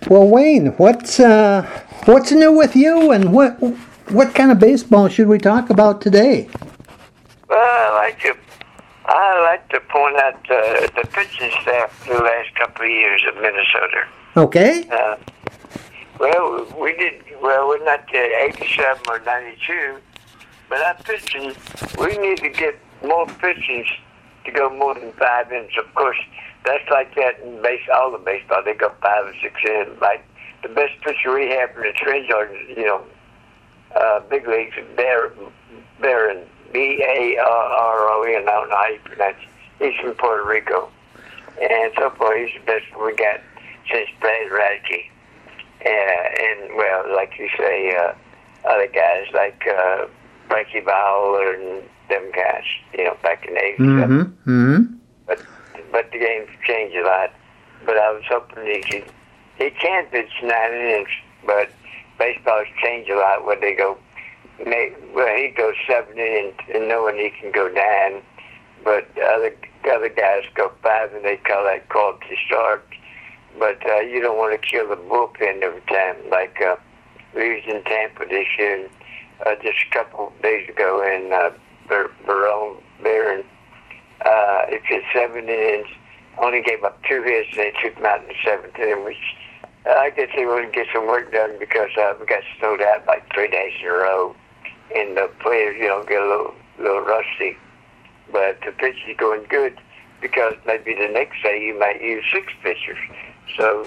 Well, Wayne, what's new with you, and what kind of baseball should we talk about today? Well, I like to point out the pitching staff the last couple of years of Minnesota. Okay. We're not 87 or 92, but our pitching, we need to get more pitchings to go more than 5 innings. Of course, that's like that in all the baseball. They go 5 or 6 innings. Like the best pitcher we have in the Twins are, big leagues, Barron, B-A-R-R-O-N. I don't know how you pronounce it. He's from Puerto Rico. And so far, he's the best one we got since Brad Radke. Like you say, other guys like Frankie Fowler and them guys, back in the 80s. Mm-hmm. Mm-hmm. But the game's changed a lot. But I was hoping he can pitch 9 innings, but baseball's changed a lot where they go. He goes 7 innings and knowing he can go 9, but other guys go 5 and they call that quality start. But you don't want to kill the bullpen every time. Like we was in Tampa this year, just a couple of days ago, and Barron, it hit 7 innings, only gave up 2 hits, and they took him out in the 7th inning, which I guess he wanted to get some work done because we got snowed out like 3 days in a row, and the players, get a little rusty. But the pitch is going good because maybe the next day you might use 6 pitchers. So,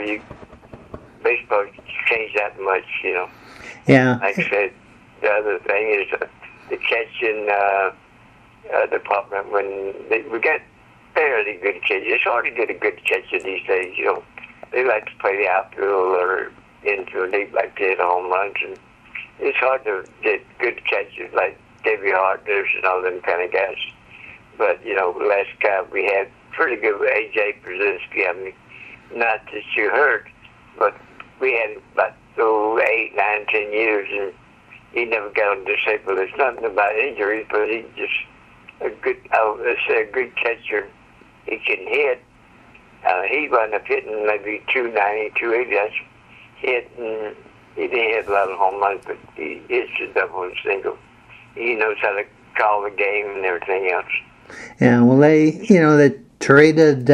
baseball changed that much, Yeah. Like I said, the other thing is the catching department. We got fairly good catchers. It's hard to get a good catcher these days, They like to play the outfield or into a league like that, home runs. And it's hard to get good catchers like Davey Hartners and all them kind of guys. But, last guy we had pretty good with A.J. Brzezinski. I mean, not that you heard, but we had him about 8, 9, 10 years, and he never got disabled. It's nothing about injuries, but he's just a good catcher. He can hit. He wound up hitting maybe 290, 280. That's hit, and he didn't hit a lot of home runs, but he hits a double and single. He knows how to call the game and everything else. Yeah, well, they traded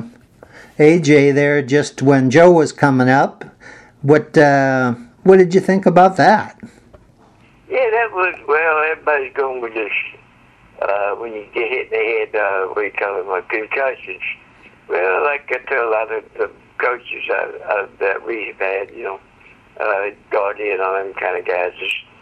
AJ there just when Joe was coming up. What did you think about that? Yeah, that was, everybody's going with this, when you get hit in the head, what do you call them, concussions. Well, like I tell a lot of the coaches that we've had, Guardian and all them kind of guys,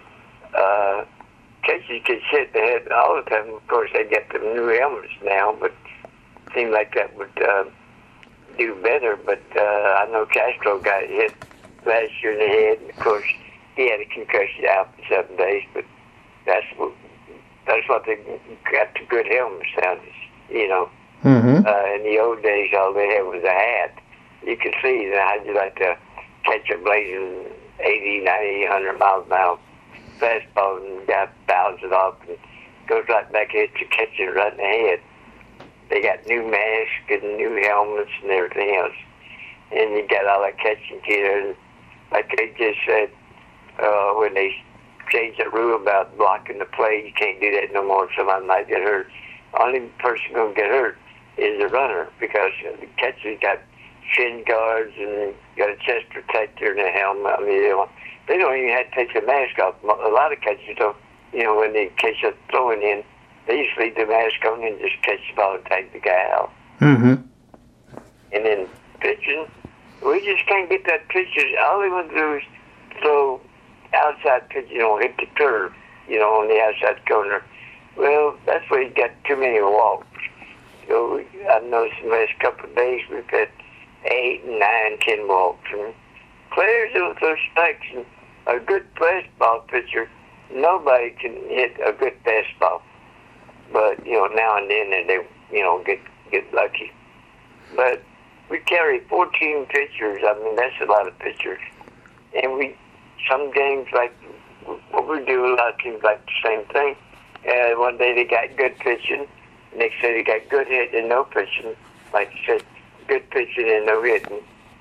catchers get hit the head all the time. Of course, they get them new helmets now, but it seemed like that would do better. But I know Castro got hit last year in the head, and of course, he had a concussion out for 7 days. But that's what they got the good helmets down, Mm-hmm. In the old days, all they had was a hat. You could see how'd you like to catch a blazing 80, 90, 100 miles an hour fastball and got bounces it off and goes right back at you, catch it right in the head. They got new masks and new helmets and everything else. And you got all that catching gear. And like they just said, when they changed the rule about blocking the play, you can't do that no more. Somebody might get hurt. Only person going to get hurt is the runner because the catcher's got shin guards and got a chest protector and a helmet. I mean, they don't even have to take the mask off. A lot of catchers don't, when they catch a throwing in, they just leave the mask on and just catch the ball and take the guy out. Mm-hmm. And then pitching, we just can't get that pitcher. All they want to do is throw outside pitching, hit the curve, on the outside corner. Well, that's where you got too many walks. So I've noticed in the last couple of days we've had 8, 9, 10 walks. And players don't throw strikes. And a good fastball pitcher, nobody can hit a good fastball. But, now and then they, get lucky. But we carry 14 pitchers. I mean, that's a lot of pitchers. And some games like what we do, a lot of teams like the same thing. One day they got good pitching. Next day they got good hitting and no pitching. Like you said, good pitching and no hitting.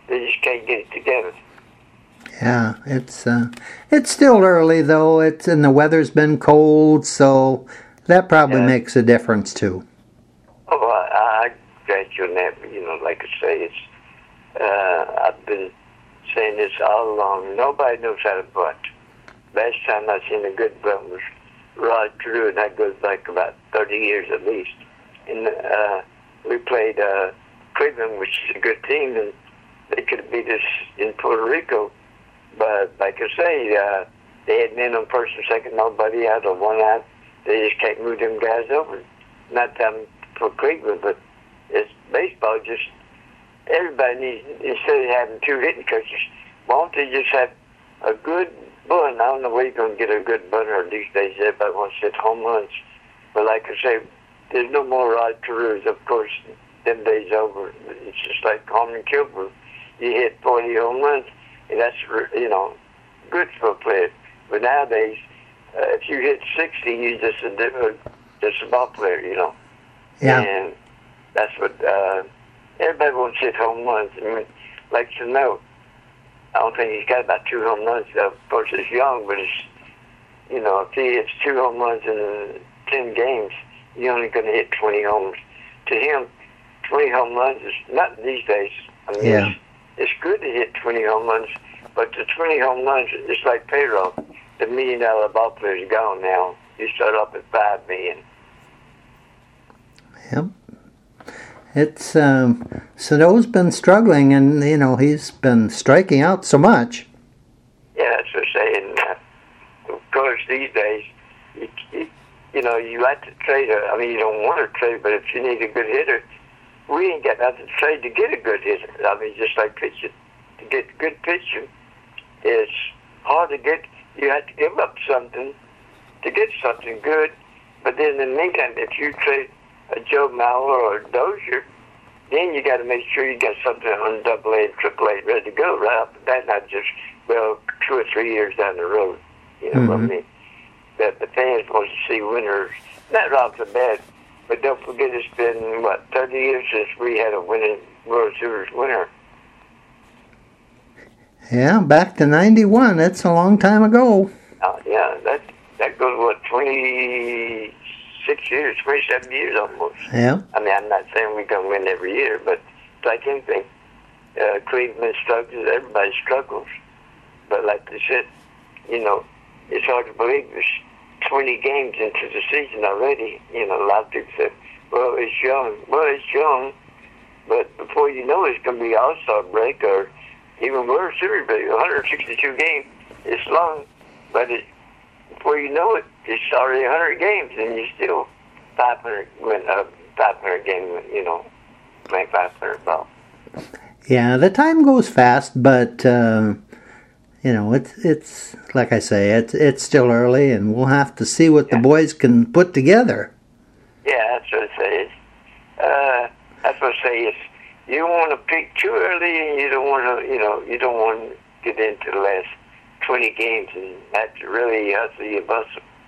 They just can't get it together. Yeah, it's still early though. And the weather's been cold, so that probably makes a difference too. Oh, I grant you on that. Like I say, I've been saying this all along. Nobody knows how to bunt. Last time I seen a good bunt was Rod Carew, and that goes back about 30 years at least. And we played Cleveland, which is a good team, and they could have beat us in Puerto Rico. But like I say, they had men on first and second, nobody out of one out. They just can't move them guys over. Not them for Cleveland, but it's baseball. Just everybody needs, instead of having two hitting coaches, why don't they just have a good bunt? I don't know where you're going to get a good bunter these days. Everybody wants to hit home runs. But like I say, there's no more Rod Carews. Of course, them days over. It's just like Harmon Killebrew. You hit 40 home runs, and that's, good for a player. But nowadays, if you hit 60, you're just a ball player, Yeah. And that's what everybody wants to hit home runs. I mean, like Sano, I don't think he's got about 2 home runs. Of course, he's young, but it's, if he hits 2 home runs in 10 games, you're only going to hit 20 homers. To him, 20 home runs is nothing these days. I mean, it's good to hit 20 home runs, but the 20 home runs, it's like payroll. The $1 million ball player's gone now. You start off at $5 million. Yep. It's Sano's been struggling, and he's been striking out so much. Yeah, that's what I'm saying. Of course, these days, you like to trade. You don't want to trade, but if you need a good hitter, we ain't got nothing to trade to get a good hitter. Just like pitching, to get good pitching, it's hard to get. You have to give up something to get something good. But then in the meantime, if you trade a Joe Mauer or a Dozier, then you got to make sure you got something on AA and AAA ready to go right up. That's not just 2 or 3 years down the road. You know what I mean? That the fans want to see winners. Not off the bat, but don't forget it's been 30 years since we had a winning World Series winner. Yeah, back to '91. That's a long time ago. Yeah, that goes 26 years, 27 years almost. Yeah. I'm not saying we're going to win every year, but it's like anything. Cleveland struggles, everybody struggles. But like they said, it's hard to believe there's 20 games into the season already. A lot of people say, well, it's young. Well, it's young, but before you know it, it's going to be All-Star break or even World Series break. 162 games. It's long, but before you know it, it's already 100 games, and you're still 500 games, playing 500 ball. Yeah, the time goes fast, but it's like I say, it's still early, and we'll have to see what the boys can put together. Yeah, that's what I say. That's what I say. Is you don't want to pick too early, and you don't want to, you don't want to get into the last 20 games, and that's really hustle you bust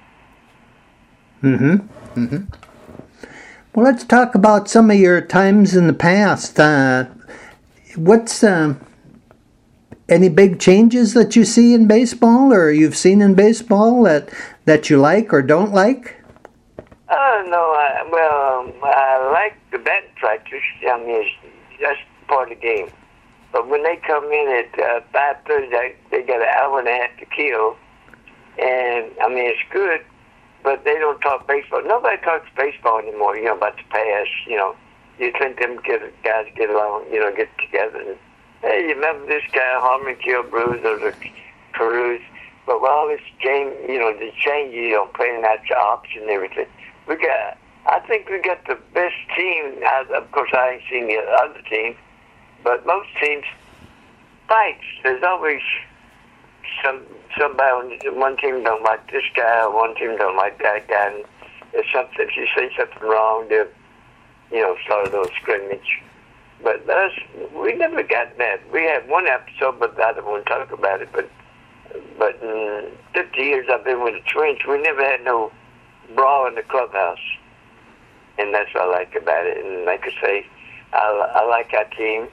them. Well, let's talk about some of your times in the past. What's any big changes that you see in baseball, or you've seen in baseball that you like or don't like? No, I like the batting practice. That's part of the game. But when they come in at 5:30, they got an hour and a half to kill, and it's good. But they don't talk baseball. Nobody talks baseball anymore. About the past. You think them guys get along. Get together. And, hey, you remember this guy, Harmon Killebrew or the Carews? But with all this game, the changes, playing out your option and everything. I think we got the best team. Of course, I ain't seen the other team, but most teams fights. There's always somebody on one team don't like this guy, or one team don't like that guy. And if you say something wrong, they'll start a little scrimmage. But we never got that. We had one episode, but I don't want to talk about it. But in 50 years I've been with the Twins, we never had no brawl in the clubhouse. And that's what I like about it. And like I say, I like our team.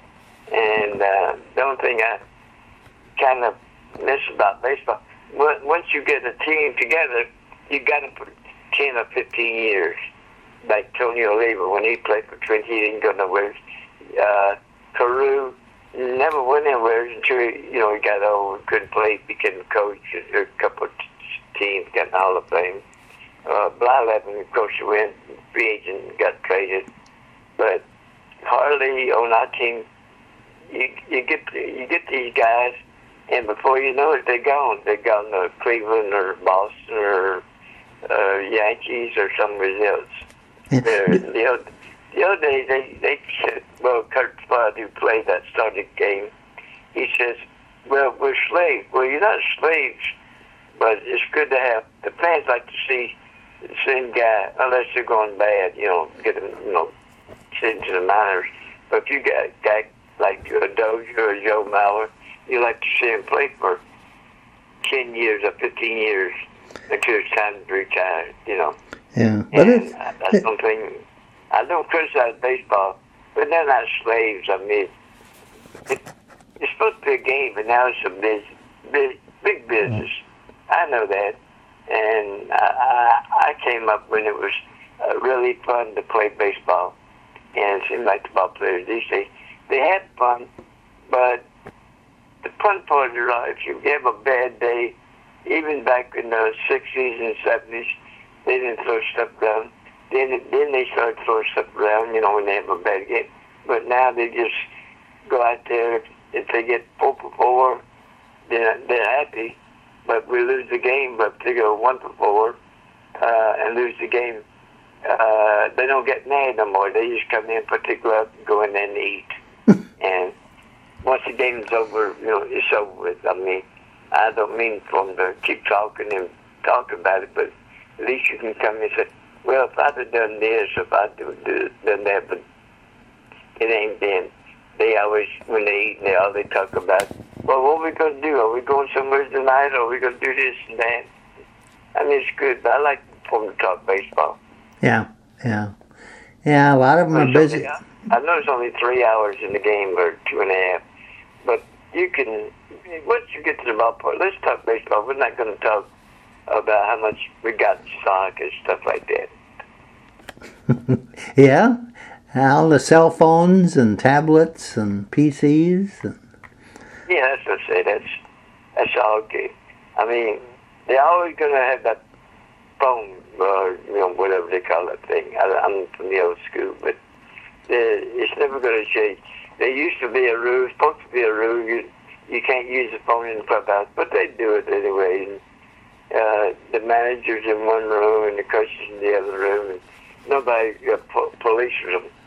And the only thing I kind of miss about baseball, once you get a team together, you got to put 10 or 15 years. Like Tony Oliva, when he played for Twente, he didn't go nowhere. Carew never went anywhere until he got old, couldn't play, became a coach. A couple of teams got in the Hall of Fame. Blyleven, of course, went free agent, got traded. But hardly on our team, you get these guys, and before you know it, they're gone. They're gone to Cleveland or Boston or Yankees or somewhere else. The other day, they said, well, Kurt Flood, who played that starting game, he says, well, we're slaves. Well, you're not slaves, but it's good to have, the fans like to see the same guy, unless they're going bad, get them, sent into the minors. But if you got a guy like a Dozier or Joe Mauer, you like to see him play for 10 years or 15 years until it's time to retire, Yeah, but and that's something. I don't criticize baseball, but they're not slaves. I mean, it's supposed to be a game, but now it's a big business. I know that, and I came up when it was really fun to play baseball, and it seemed like the ball players these days, they had fun, but the fun part is right. If you have a bad day, even back in the 60s and 70s, they didn't throw stuff down. Then they started throwing stuff around, when they have a bad game. But now they just go out there. If they get 4 for 4, they're happy. But we lose the game. But if they go 1 for 4 and lose the game, they don't get mad no more. They just come in, put their glove, go in there and eat. And once the game's over, it's over with. I mean, I don't mean for them to keep talking and talk about it, but at least you can come and say, well, if I'd have done this, if I'd done that, but it ain't been. They always, when they eat, they talk about, well, what are we going to do? Are we going somewhere tonight? Or are we going to do this and that? I mean, it's good, but I like for them to talk baseball. Yeah, a lot of them are busy. I know it's only 3 hours in the game, or 2.5, but you can, once you get to the ballpark, let's talk baseball. We're not going to talk about how much we got in stock and stuff like that. Yeah, all the cell phones and tablets and PCs. Yeah, that's what I say. That's all okay. I mean, they're always going to have that phone, or whatever they call that thing. I'm from the old school, but it's never going to change. There used to be a rule, supposed to be a rule. You can't use the phone in the clubhouse, but they do it anyway. And, the manager's in one room and the coach is in the other room, and nobody polices them.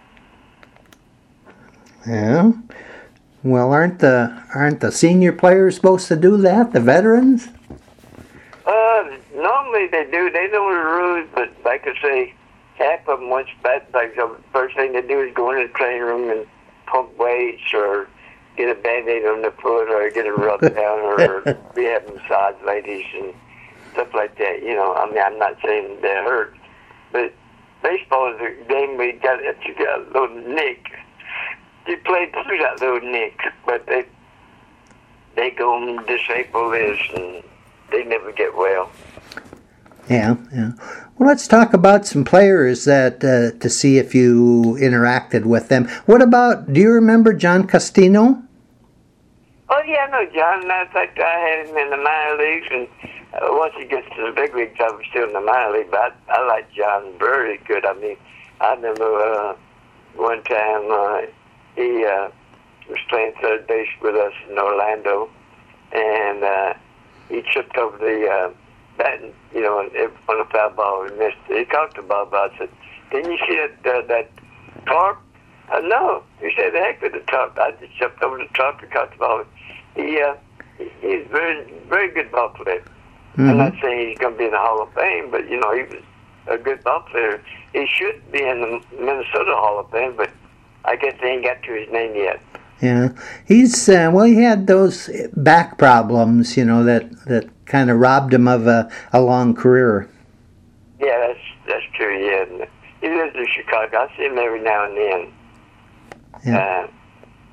Yeah. Well, aren't the senior players supposed to do that? The veterans? Normally they do. They know the rules, but like I say, half of them once bat, like the first thing they do is go in the training room and pump weights or get a Band-Aid on the foot or get a rub down or we have massage ladies and stuff like that. I mean, I'm not saying they're hurt, but baseball is a game where you got a little nick. You play through that little nick, but they go and disable this and they never get well. Yeah. Well, let's talk about some players that to see if you interacted with them. What about, do you remember John Castino? Oh, yeah, I know John. Matter of fact, I had him in the minor leagues, and once he gets to the big leagues, I was still in the minor league, but I like John very good. I mean, I remember one time he was playing third base with us in Orlando, and he tripped over the batting, on a foul ball and missed it. He caught the ball, but I said, didn't you see that tarp? No. He said, the heck with the tarp. I just jumped over the tarp and caught the ball. He's very, very good ball player. Mm-hmm. I'm not saying he's going to be in the Hall of Fame, but, he was a good ball player. He should be in the Minnesota Hall of Fame, but I guess they ain't got to his name yet. Yeah. He's, he had those back problems, that kind of robbed him of a long career. Yeah, that's true, yeah. He lives in Chicago. I see him every now and then. Yeah.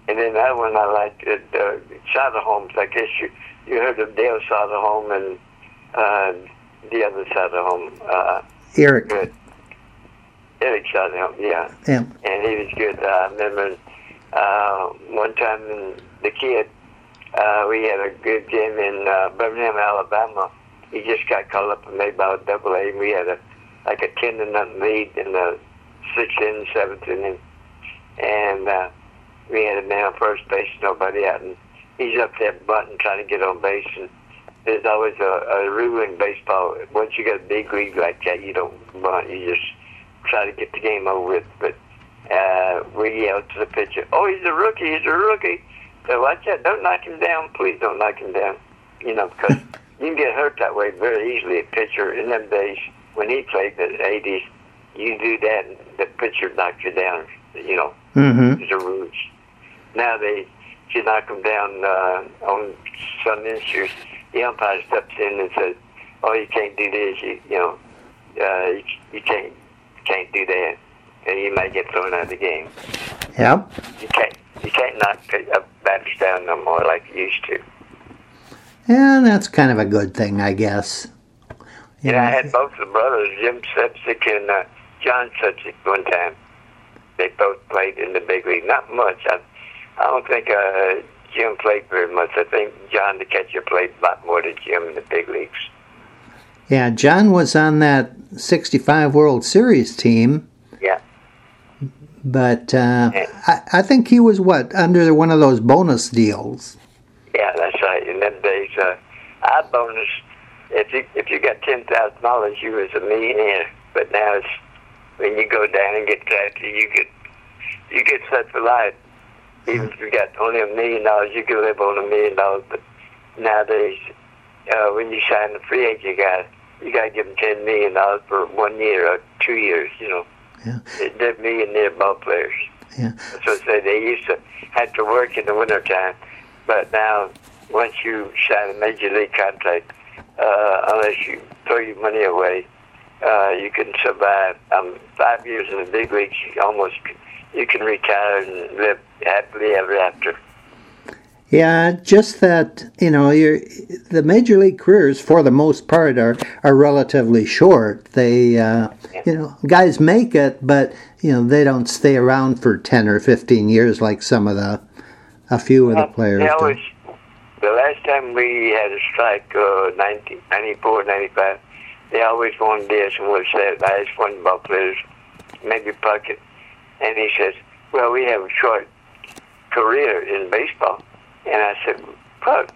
And then that one I liked it, Soderholm. I guess you heard of Dale Soderholm and the other Soderholm. Eric. Good. Eric Soderholm, yeah. Yeah. And he was good. I remember one time the kid, we had a good game in Birmingham, Alabama. He just got called up and made about AA. We had a 10-0 lead in the 6th inning, 7th inning, and we had a man on first base, nobody out, and he's up there bunting, trying to get on base. And there's always a rule in baseball. Once you get a big league like that, you don't bunt. You just try to get the game over with. But we yelled to the pitcher, "Oh, he's a rookie! He's a rookie!" So watch out! Don't knock him down, please. Don't knock him down. You know, because you can get hurt that way very easily. A pitcher in them days when he played in the '80s, you do that, and the pitcher knocks you down. You know, there's a rules. Now if you knock them down on some issues, the umpire steps in and says, "Oh, you can't do this. You can't do that, and you might get thrown out of the game." Yep. You can't knock batters down no more like you used to. And that's kind of a good thing, I guess. Yeah, I had both the brothers, Jim Sepsic and John Sepsic, one time. They both played in the big league. Not much. I don't think Jim played very much. I think John, the catcher, played a lot more than Jim in the big leagues. Yeah, John was on that 65 World Series team. Yeah. But I think he was, under one of those bonus deals. Yeah, that's right. In them days, our bonus, if you got $10,000, you was a millionaire. But now it's, when you go down and get drafted, you get set for life. Even if you got only $1 million, you can live on $1 million. But nowadays, when you sign a free agent guy, you got to give them $10 million for 1 year or 2 years. You know, yeah. They're millionaire ball players. Yeah. That's what I say. They used to have to work in the wintertime, but now once you sign a major league contract, unless you throw your money away, you can survive. 5 years in the big leagues, you can retire and live happily ever after. Yeah, just that, the major league careers, for the most part, are relatively short. They, guys make it, but, they don't stay around for 10 or 15 years like a few of the players do. The last time we had a strike, 94, 95, they always wanted this, and we said, I asked one ball players, maybe Puckett, and he says, well, we have a short career in baseball. And I said, Puck,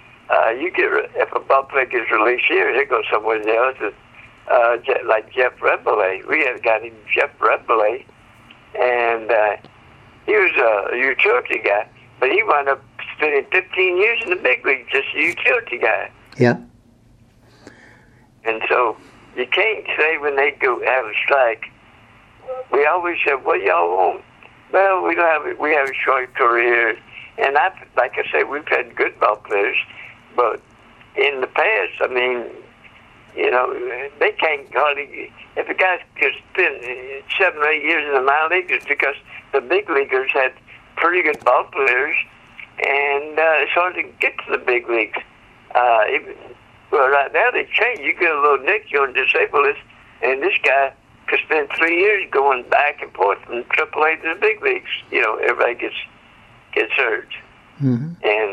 if a ball player gets released here, he'll go somewhere else. Like Jeff Rebele. We had a guy named Jeff Rebele, and he was a utility guy, but he wound up spending 15 years in the big league, just a utility guy. Yeah. And so you can't say when they go have a strike, we always said, what y'all want? Well, we have a short career. And like I say, we've had good ball players, but in the past, I mean, they can't hardly. If a guy could spend 7 or 8 years in the minor leagues, it's because the big leaguers had pretty good ball players, and it's hard to get to the big leagues. Well, right now they change. You get a little nick, you're on disabled list, and this guy could spend 3 years going back and forth from AAA to the big leagues. Everybody gets hurt. Mm-hmm.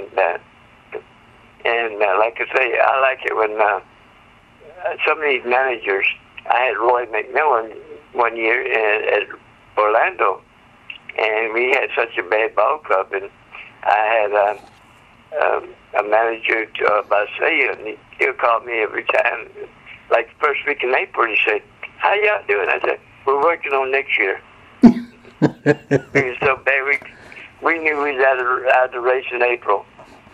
And like I say, I like it when some of these managers. I had Roy McMillan one year at Orlando, and we had such a bad ball club, and I had a manager, Basia, and he'll call me every time. Like the first week in April, he said, "How y'all doing?" I said, "We're working on next year." It was so bad. We knew we was out of the race in April.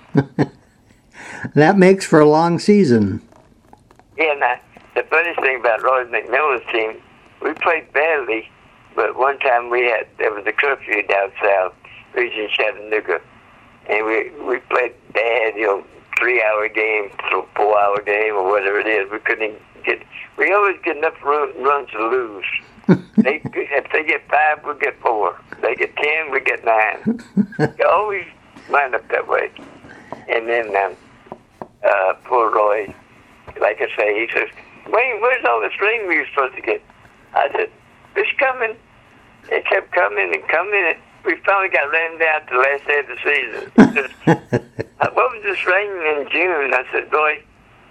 That makes for a long season. Yeah, now, the funny thing about Roy McMillan's team, we played badly, but one time there was a curfew down south, we was in Chattanooga, and we played bad, 3-hour game, 4-hour game, or whatever it is. We always get enough runs to lose. If they get 5, we get 4. They get 10, we get 9. You always wind up that way. And then poor Roy, like I say, he says, "Wayne, where's all this rain we were supposed to get?" I said, "It's coming." It kept coming and coming. And we finally got rained out the last day of the season. He says, "What was this rain in June?" I said, "Boy,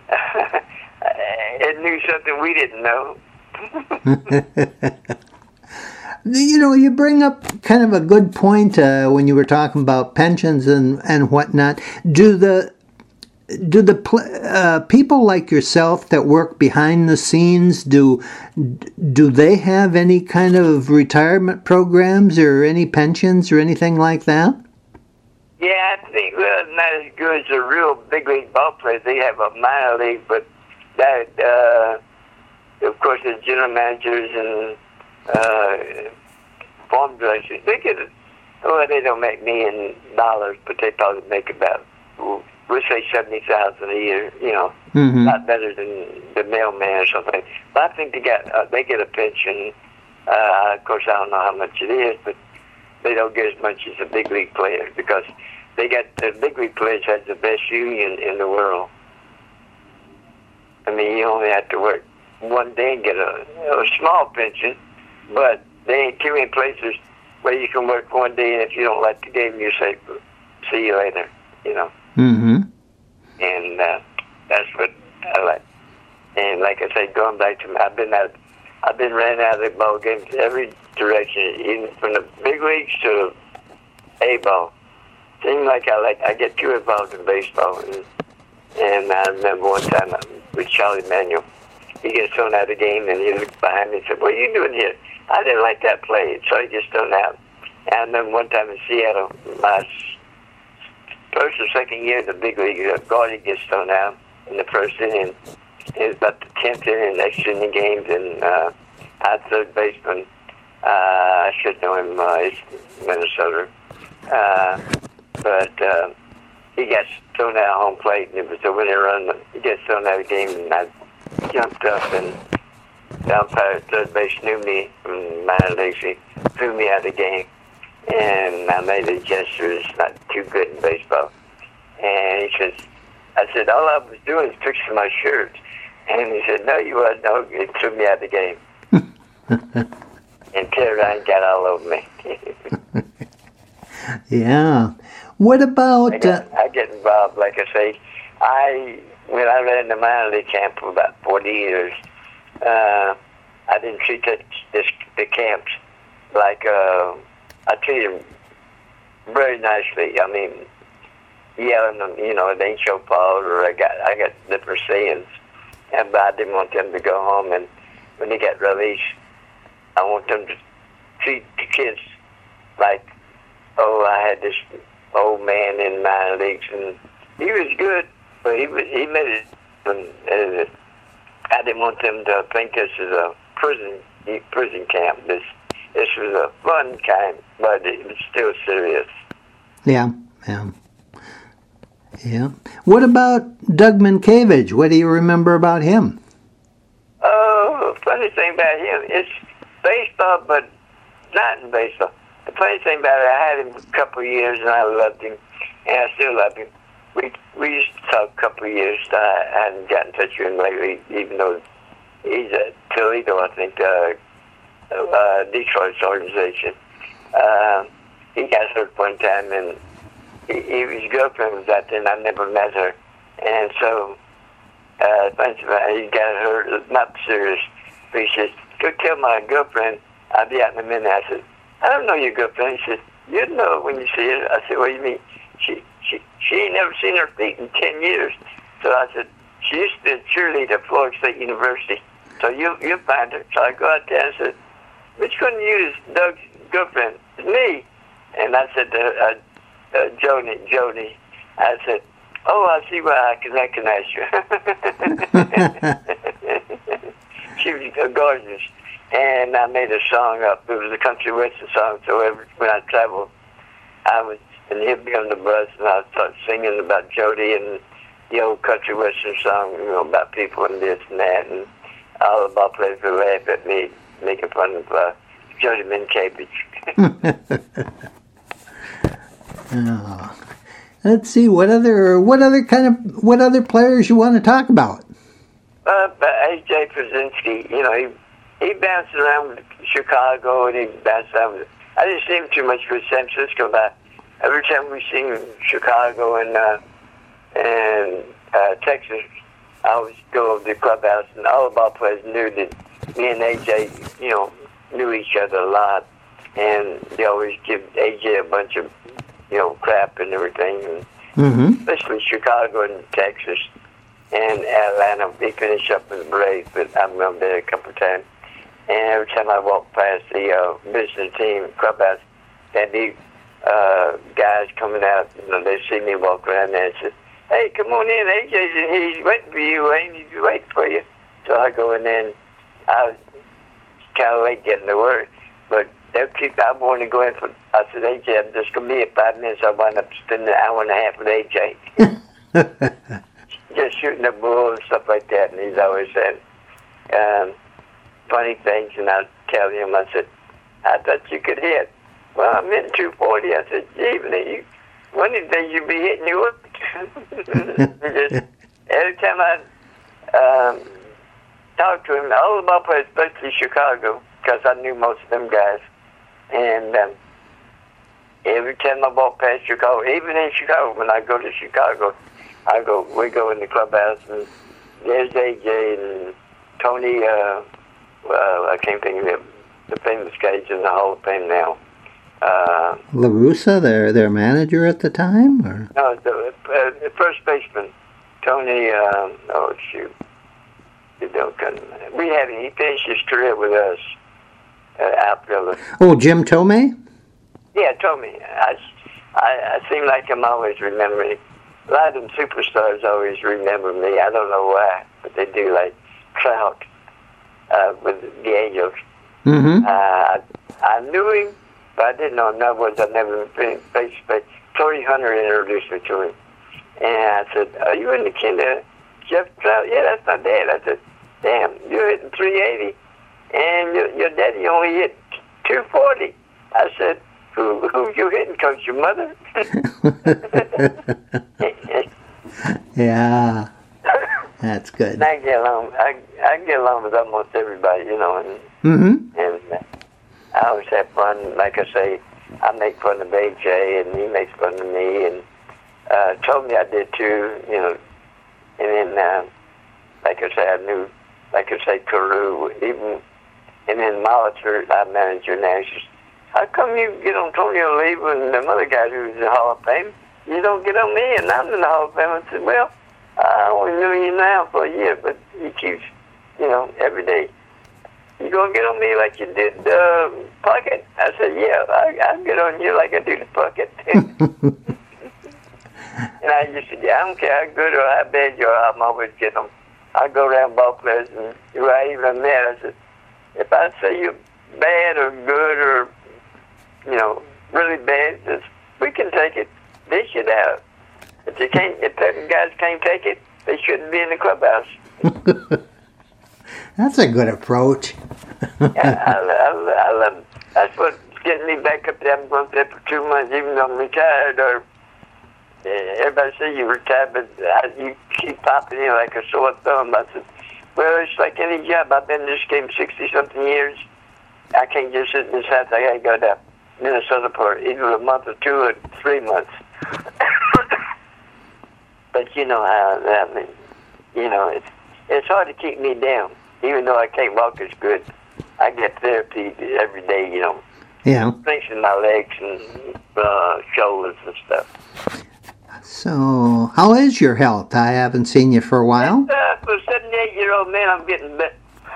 it knew something we didn't know." You know, you bring up kind of a good point when you were talking about pensions and whatnot. Do the people like yourself that work behind the scenes, do they have any kind of retirement programs or any pensions or anything like that? Yeah, I think not as good as the real big league ball players. They have a minor league, but that, of course, the general managers and farm directors, they get it. Well, they don't make me in dollars, but they probably make about, we'll say $70,000 a year. You know, not better than the mailman or something. But I think they get a pension. Of course, I don't know how much it is, but they don't get as much as the big league players because the big league players has the best union in the world. I mean, you only have to work one day and get a small pension, but there ain't too many places where you can work one day, and if you don't like the game, you say, "See you later," you know. And that's what I like. And like I say, going back to I've been ran out of the ball games every direction, even from the big leagues to A-ball. Seems like I get too involved in baseball. And I remember one time with Charlie Manuel, he gets thrown out of the game, and he looked behind me and said, "What are you doing here?" I didn't like that play, so he just thrown out. And I remember one time in Seattle, my first or second year in the big league, Gordy gets thrown out in the first inning. It was about the 10th inning, extra inning games, and our third baseman, I should know him, he's Minnesota. But he got thrown out home plate, and it was a winning run. He gets thrown out of the game, and I jumped up, and the umpire at third base knew me from minor leagues. He threw me out of the game, and I made a gesture that's not too good in baseball. And he says, I said, "All I was doing is fixing my shirt." And he said, "No, you weren't. No, he threw me out of the game." And Terry Ryan got all over me. Yeah. What about... I get involved, like I say. When I ran the minor league camp for about 40 years, I didn't treat the camps like... I treated them very nicely. I mean, yelling them, you know, it ain't your fault, or I got different sayings. But I didn't want them to go home, and when they get released, I want them to treat the kids like, "Oh, I had this old man in minor leagues, and he was good, but he made it." And I didn't want them to think this is a prison camp. This was a fun kind, but it was still serious. Yeah. What about Doug Mientkiewicz? What do you remember about him? Oh, funny thing about him, it's baseball, but not in baseball. The funny thing about it, I had him for a couple of years, and I loved him, and I still love him. We used to talk a couple of years. I hadn't gotten in touch with him lately, even though he's at Toledo, I think, Detroit's organization. He got hurt one time, and his girlfriend was out there, and I never met her. And so, he got hurt, not serious. But he says, "Go tell my girlfriend I'll be out in a minute." I said, "I don't know your girlfriend." He said, "You'd know it when you see her." I said, "What do you mean?" She ain't never seen her feet in 10 years. So I said, "She used to cheerlead at Florida State University. So you'll find her." So I go out there and said, "Which one of you is Doug's girlfriend?" "It's me." And I said to Jody, I said, "Oh, I see why I can recognize you." She was gorgeous. And I made a song up. It was a country western song. So when I traveled, and he'd be on the bus, and I'd start singing about Jody and the old country western song, you know, about people and this and that. And all the ball players would laugh at me. making fun of Jody Mincavage. Oh. Let's see what other players you want to talk about. A.J. Pierzynski, he bounced around with Chicago and he bounced around with. I didn't see him too much with San Francisco, but every time we seen Chicago and Texas, I always go to the clubhouse, and all the ball players knew that me and A.J. knew each other a lot, and they always give A.J. a bunch of crap and everything, and especially Chicago and Texas and Atlanta. They finish up in the Braves, but I've been there a couple of times. And every time I walk past the visiting team clubhouse, there'd be guys coming out. They see me walk around there and say, "Hey, come on in, AJ's in here. He's waiting for you, Wayne. He's waiting for you." So I go in there, and I was kind of late getting to work, but they'll keep. I wanted to go in for. I said, "AJ, I'm just gonna be in 5 minutes." I wound up spending an hour and a half with AJ, just shooting the bull and stuff like that. And he's always said funny things, and I tell him, I said, "I thought you could hit." "Well, I'm hitting 240. I said, "Gee, one of these days you'll be hitting you up." Just every time I talked to him, all the ball players, especially Chicago, because I knew most of them guys, and every time I walk past Chicago, even in Chicago, when I go to Chicago, we go in the clubhouse, and there's AJ and Tony. I can't think of the famous guys in the Hall of Fame now. La Russa, their manager at the time, or no, the first baseman, Tony. Oh shoot, he finished his career with us, outfielder. Oh, Jim Thome. Yeah, Tommy. I seem like I'm always remembering. A lot of them superstars always remember me. I don't know why, but they do. Like Trout with the Angels. Mm-hmm. I knew him, but I didn't know him. I've never been face to face. Torrey Hunter introduced me to him, and I said, "Are you in the kind of Jeff Trout?" "Yeah, that's my dad." I said, "Damn, you're hitting 380, and your daddy only hit 240." I said, Who's you hitting, Coach? Your mother? Yeah, that's good. And I get along. I get along with almost everybody, and I always have fun. Like I say, I make fun of AJ, and he makes fun of me, and told me I did too, And then, like I say, I knew, like I say, Carew, even, and then Molitor, our manager now, she's, "How come you get on Tony Oliva and them other guys who's in the Hall of Fame? You don't get on me, and I'm in the Hall of Fame." I said, "Well, I only knew you now for a year, but he keeps, every day. You gonna get on me like you did Puckett?" I said, "Yeah, I get on you like I do the Puckett." And I just said, "Yeah, I don't care how good or how bad you are, I'm always getting them." I go around ball players, and who I even met, I said, "If I say you're bad or good or really bad, we can take it. Dish it out. If certain guys can't take it, they shouldn't be in the clubhouse." That's a good approach. Yeah, I love it. That's what's getting me back up there. I'm going there for 2 months, even though I'm retired. Or everybody says you're retired, but you keep popping in like a sore thumb. I said, "Well, it's like any job. I've been in this game 60-something years. I can't just sit in this house. I got to go to Minnesota for either a month or 2 or 3 months." But you know how that means. It's hard to keep me down, even though I can't walk as good. I get therapy every day, Yeah. strengthening my legs and shoulders and stuff. So, how is your health? I haven't seen you for a while. For a 78-year-old man, I'm getting better.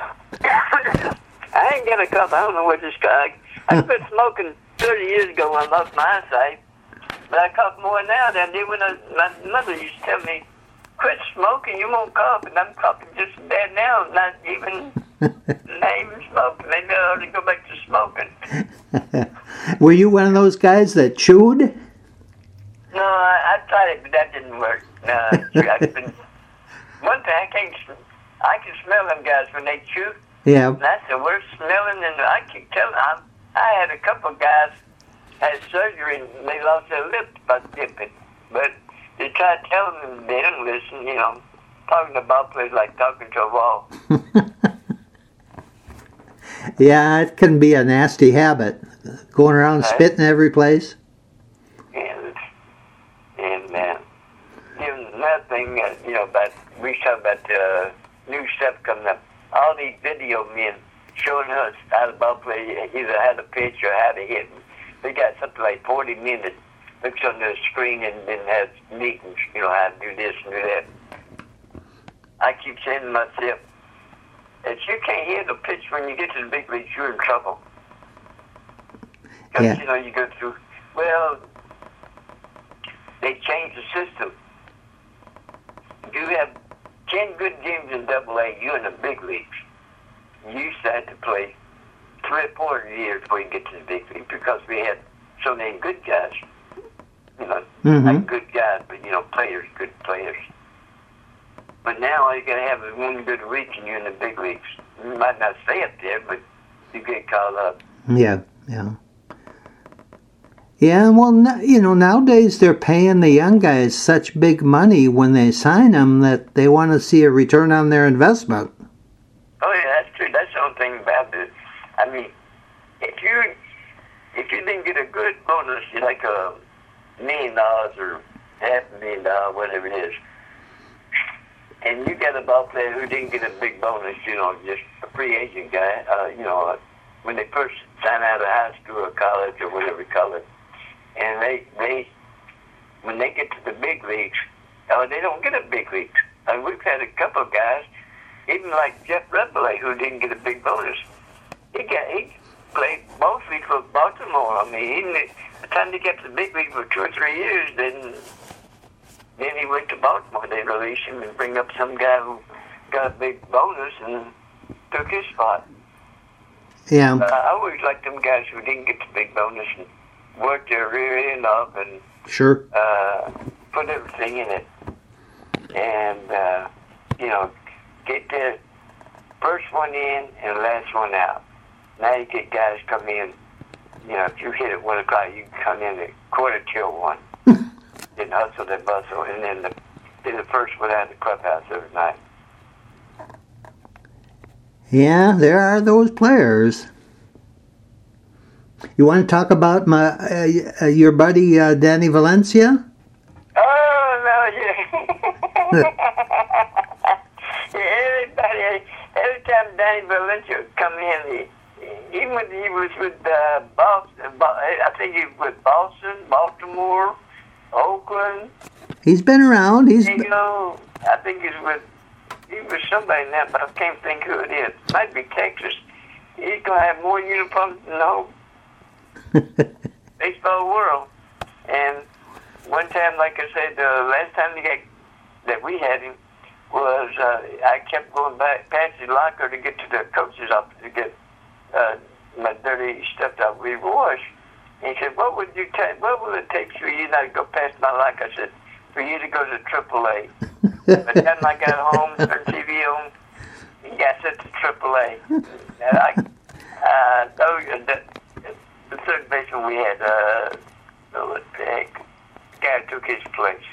I ain't gonna cough. I don't know what this guy. I quit smoking 30 years ago when I lost my eyesight, but I cough more now than I did when my mother used to tell me, "Quit smoking, you won't cough." And I'm coughing just as bad now, not even smoking. Maybe I ought to go back to smoking. Were you one of those guys that chewed? No, I tried it, but that didn't work. No, one thing I can smell them guys when they chew. Yeah. That's the worst smelling, and I keep telling. I had a couple of guys had surgery and they lost their lips by dipping, but they try to tell them and they don't listen. You know, talking about places like talking to a wall. Yeah, it can be a nasty habit, going around spitting every place. And another thing, about we was talking about new stuff coming up. All these video men showing us how the ball play, either how to pitch or how to hit. They got something like 40 minutes looks on the screen and then has meetings, how to do this and do that. I keep saying to myself, if you can't hit a pitch when you get to the big leagues, you're in trouble. Because, you go through, they changed the system. You have 10 good games in AA, you're in the big leagues. You used to have to play 3 or 4 years before you get to the big league because we had so many good guys. Not good guys, but, players, good players. But now all you got to have is one good week and you're in the big leagues. You might not stay up there, but you get called up. Yeah. Yeah, well, nowadays they're paying the young guys such big money when they sign them that they want to see a return on their investment. Oh, yeah, that's true. That's the only thing about it. I mean, if you didn't get a good bonus, like $1 million or $500,000, whatever it is, and you got a ball player who didn't get a big bonus, just a free agent guy, when they first sign out of high school or college or whatever you call it, and they when they get to the big leagues, they don't get a big leagues. And we've had a couple of guys, even like Jeff Rabelais, who didn't get a big bonus. He played mostly for Baltimore. I mean, by the time he got to the big league for 2 or 3 years, then he went to Baltimore. They released him and bring up some guy who got a big bonus and took his spot. Yeah. I always liked them guys who didn't get the big bonus and worked their rear end off and sure put everything in it. And, get the first one in and last one out. Now you get guys come in, if you hit at 1 o'clock, you can come in at 1:45. Then hustle and bustle, and then the first one out of the clubhouse every night. Yeah, there are those players. You want to talk about your buddy Danny Valencia? Oh, no, yeah. Every time Danny Valencia would come in, even when he was with Boston, I think he was with Boston, Baltimore, Oakland. He's been around. I think he was somebody in that, but I can't think who it is. Might be Texas. He's going to have more uniforms than the whole baseball world. And one time, like I said, the last time that we had him was I kept going back past his locker to get to the coach's office to get my dirty stuff out we wash. And he said, what will it take for you not to go past my locker? I said, for you to go to AAA. By the time I got home, turned TV on, he got sent to AAA. The third baseman we had, what the heck, guy took his place.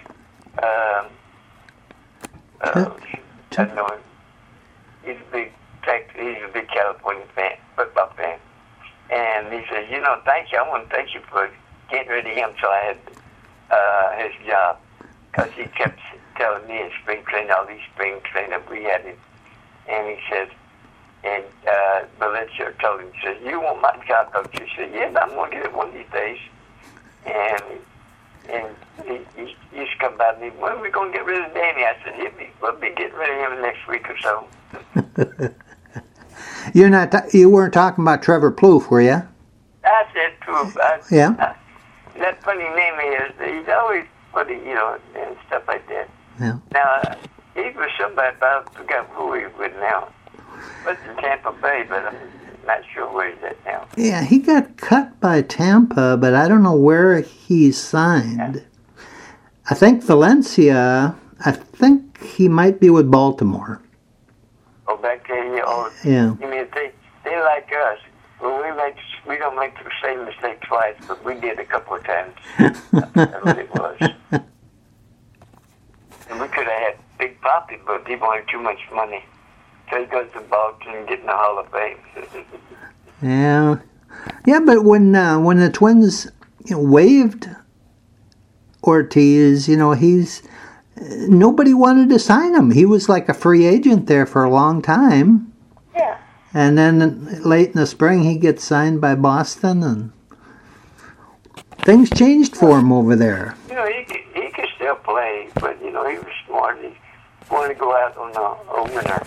I know him. He's a big California fan, football fan. And he says, thank you. I want to thank you for getting rid of him so I had his job. Because he kept telling me in spring training, all these spring training that we had him. And he says, and Valencia told him, he says, you want my job, don't you? He said, yes, I'm going to get it one of these days. And he used to come by me, when are we going to get rid of Danny? I said, we'll be getting rid of him next week or so. You weren't talking about Trevor Plouffe, were you? I said Plouffe. Yeah. That funny name is, he's always funny, and stuff like that. Yeah. Now, he was somebody, but I forgot who he's with now. But in Tampa Bay, but I'm not sure where he's at now. Yeah, he got cut by Tampa, but I don't know where he's signed. Yeah. I think Valencia, he might be with Baltimore. Oh, bacteria. Oh, Yeah. you mean they like us? Well, we don't make the same mistake twice, but we did a couple of times. That's what it was. And we could have had Big Poppy, but he wanted too much money. So he goes to Boston and get in the Hall of Fame. Yeah. Yeah, but when the Twins waived Ortiz, nobody wanted to sign him. He was like a free agent there for a long time. Yeah. And then late in the spring, he gets signed by Boston, and things changed for him over there. He could still play, but, he was smart. He wanted to go out on the opener,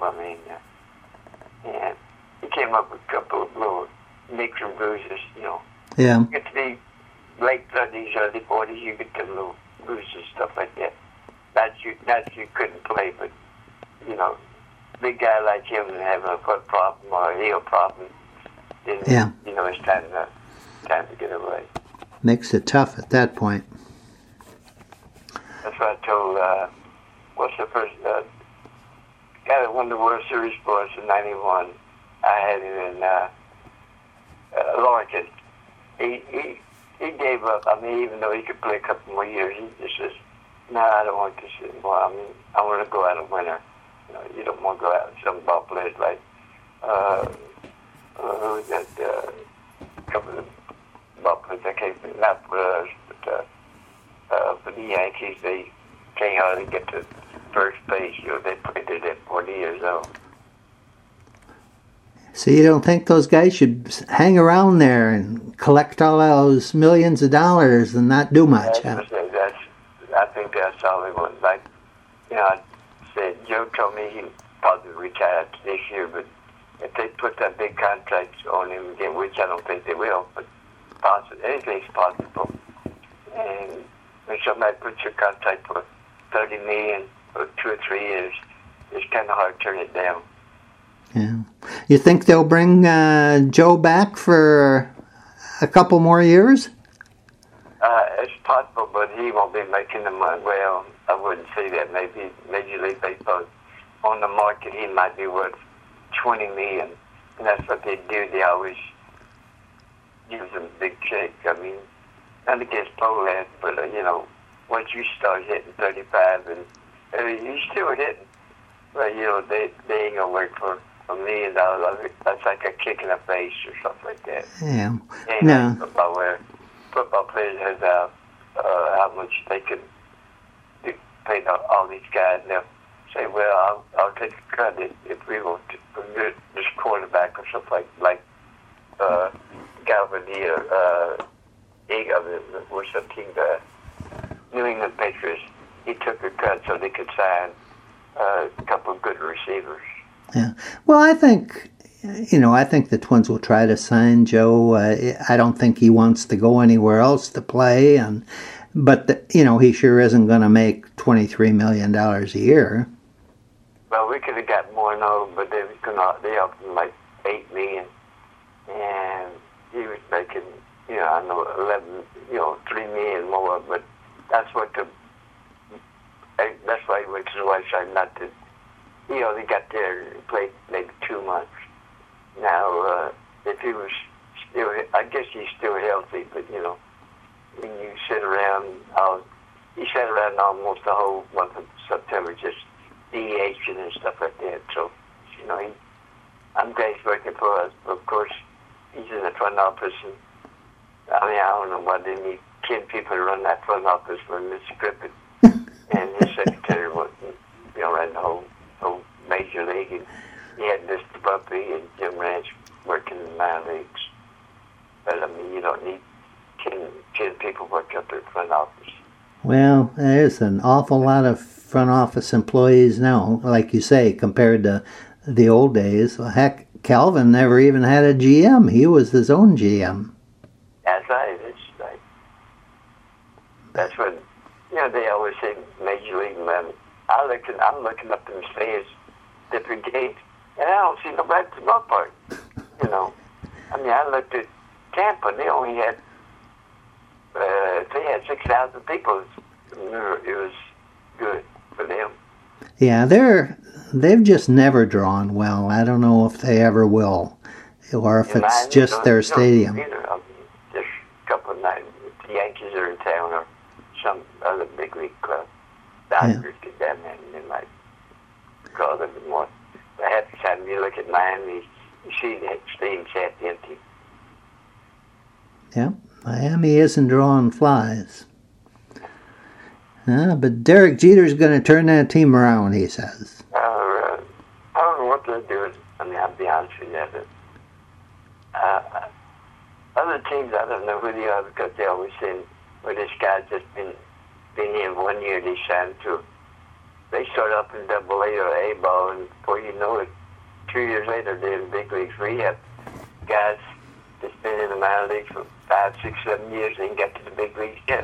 and he came up with a couple of little nicks and bruises, Yeah. Get to be late 30s, early 40s, you get them little bruises, stuff like that. Not you couldn't play, but, big guy like him having a foot problem or a heel problem, then, Yeah. it's time to get away. Makes it tough at that point. That's what I told, what's the first, guy that won the World Series for us in 91. I had him in, Lawrence. He gave up. Even though he could play a couple more years, he just says, no, I don't want this anymore. I want to go out and winner. You don't want to go out and some ball players like, who was that, a couple of ball players that came, not for us, but for the Yankees, they can't hardly get to first base. They played it at 40 years old. So you don't think those guys should hang around there and collect all those millions of dollars and not do much? I think that's all they want. Like, I said, Joe told me he probably retire this year, but if they put that big contract on him again, which I don't think they will, but anything's possible. And when somebody puts your contract for $30 million for 2 or 3 years, it's kind of hard to turn it down. Yeah. You think they'll bring Joe back for a couple more years? It's possible, but he won't be making the money. Well, I wouldn't say that. Maybe Major League Baseball on the market, he might be worth $20 million, and that's what they do. They always give them a big check. Not against Poland, but once you start hitting 35, and you're still hitting, but they ain't gonna work for $1 million. That's like a kick in the face or something like that. Yeah. Ain't No. like football where football players have how much they can pay all these guys. And they'll say, well, I'll take a cut if we will get this quarterback or something like Galvin or something, the New England Patriots. He took a cut so they could sign a couple of good receivers. Yeah. Well, I think the Twins will try to sign Joe. I don't think he wants to go anywhere else to play, but he sure isn't going to make $23 million a year. Well, we could have got more, but they offered him like $8 million, and he was making, I know 11, $3 million more. But that's why he went to the White Sox, not to. They got there and played maybe 2 months. Now, if he was still, I guess he's still healthy, but, when you sit around, he sat around almost the whole month of September just DHing and stuff like that. So, I'm glad he's working for us, but of course, he's in the front office, and I don't know why they need 10 people to run that front office for Mr. Griffith and his secretary wasn't, ran the whole major league, and he had Mr. Bumpy and Jim Ranch working in the minor leagues. But you don't need 10 people working up there in the front office. Well, there's an awful lot of front office employees now, like you say, compared to the old days. Well, heck, Calvin never even had a GM. He was his own GM. That's right. That's what, they always say Major League man. I'm looking up in the stands, different games, and I don't see nobody at the ballpark. I looked at Tampa, they only had, if they had 6,000 people, it was good for them. Yeah, they've just never drawn well. I don't know if they ever will, or if it's just their stadium. Just a couple of nights, the Yankees are in town, or some other big league club. Dodgers get down there, and they might call them more. But half the time you look at Miami, you see that stadium's half empty. Yeah, Miami isn't drawing flies. But Derek Jeter's going to turn that team around, he says. I don't know what they're doing. I mean, I'll be honest with you. But, other teams, I don't know who they are because they always say, well, this guy's just been here 1 year, they signed to. They start up in Double A or A ball, and before you know it, 2 years later, they're in big leagues. We have guys that's been in the minor leagues for 5, 6, 7 years, they ain't got to the big leagues yet.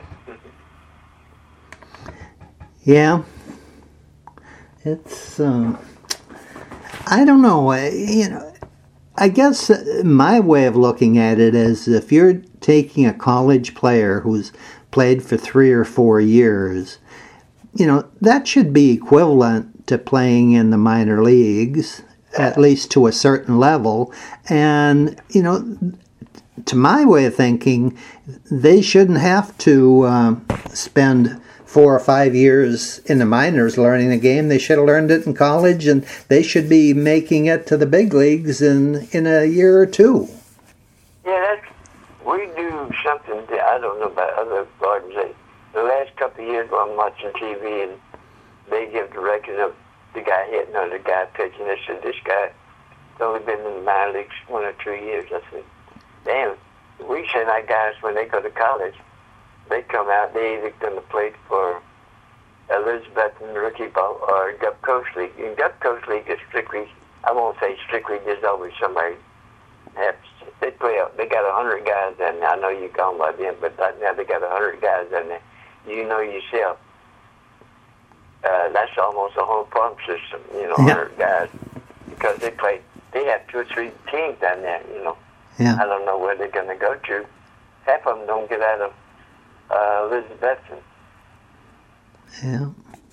Yeah, it's, I don't know, I guess my way of looking at it is if you're taking a college player who's played for 3 or 4 years, that should be equivalent to playing in the minor leagues, at least to a certain level, and, to my way of thinking, they shouldn't have to spend 4 or 5 years in the minors learning the game. They should have learned it in college, and they should be making it to the big leagues in a year or two. Yeah, we do something that I don't know about other gardens. The last couple of years I'm watching TV, and they give the record of the guy hitting or the guy pitching. They said, this guy's only been in the minor leagues 1 or 2 years. I said, damn, we send our guys when they go to college. They come out, they either going to play for Elizabeth in the rookie ball or Gulf Coast League. In Gulf Coast League is strictly, I won't say strictly, there's always somebody. They got 100 guys in there. I know you're gone by then, but now they got 100 guys in there. You know yourself. That's almost a whole farm system, 100 guys. Because they have 2 or 3 teams down there, Yeah. I don't know where they're going to go to. Half of them don't get out of Elizabethton. Yeah.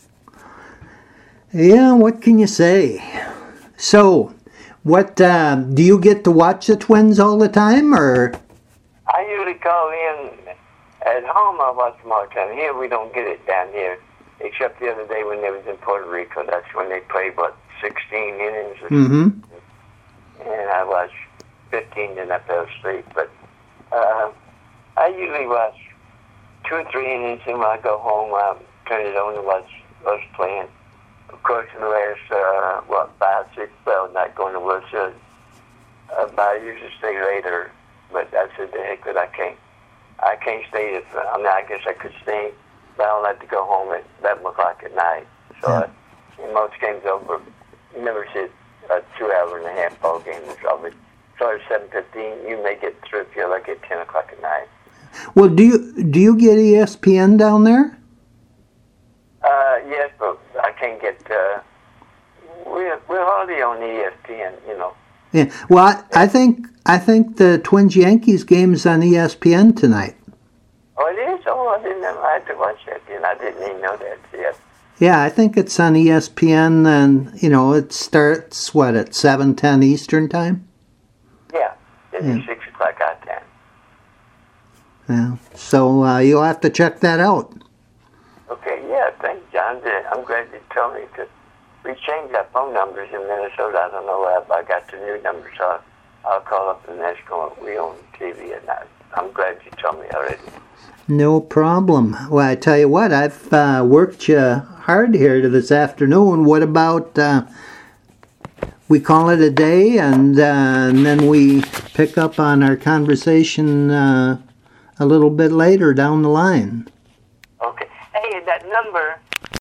Yeah, what can you say? So, what, do you get to watch the Twins all the time, or? I usually call in. At home, I watch them all the time. Here, we don't get it down here, except the other day when they was in Puerto Rico. That's when they played, 16 innings? Mm-hmm. And I watched 15, and I fell asleep. But I usually watch 2 or 3 innings, and when I go home, I turn it on and watch us playing. Of course, in the last, 5, 6, not going to World Series. But I usually stay later, but I said, the heck with I can't stay. I guess I could stay, but I don't like to go home at 11 o'clock at night. So in most games over, you never see a 2.5-hour ball game. It's always start at 7:15. You may get through if you're lucky at 10 o'clock at night. Well, do you get ESPN down there? Yes, but I can't get. We're hardly on ESPN, Yeah. Well, I think the Twins Yankees game's on ESPN tonight. Oh, it is. Oh, I didn't know. I had to watch that. And I didn't even know that. Yes. Yeah, I think it's on ESPN, and it starts at 7:10 Eastern time. Yeah, it's 6 o'clock our time. Yeah. So you'll have to check that out. Okay. Yeah. Thanks, John. I'm glad you told me because we changed our phone numbers in Minnesota. I don't know where I got the new number, so I'll call up and ask them what we own TV and that. I'm glad you told me already. No problem. Well, I tell you what, I've worked you hard here to this afternoon. What about we call it a day, and then we pick up on our conversation a little bit later down the line? Okay. Hey, that number